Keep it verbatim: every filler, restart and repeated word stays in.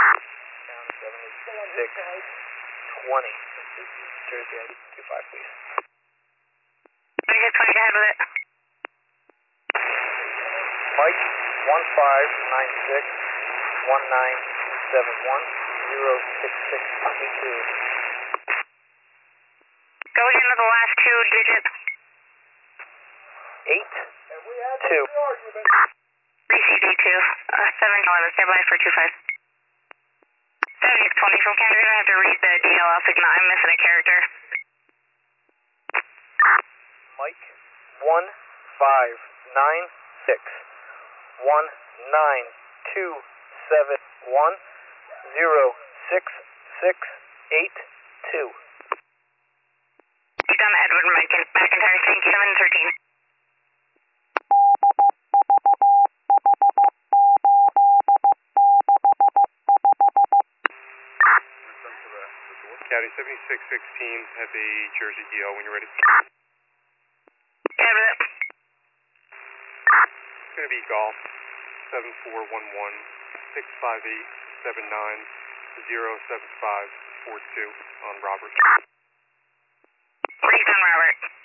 seventy-six twenty. Jersey I D two five, please. seventy-six twenty, go ahead with it. Mike, one five nine six one nine seven one zero six six eight two. Go again with the last two digits. eight two. three C D two, uh, seven eleven, stand by for two five. seventy-six twenty from Canada, you're going to have to read the D L L signal. I'm missing a character. Mike, one five nine six one nine two seven one zero six six eight two. You've done Edward Mc- McIntyre, sync seven thirteen. Caddy seventy-six sixteen, have a Jersey D L when you're ready. Go ahead with it. It's going to be golf seven four one one six five eight seven nine zero seven five four two on Robert. Please done, Robert.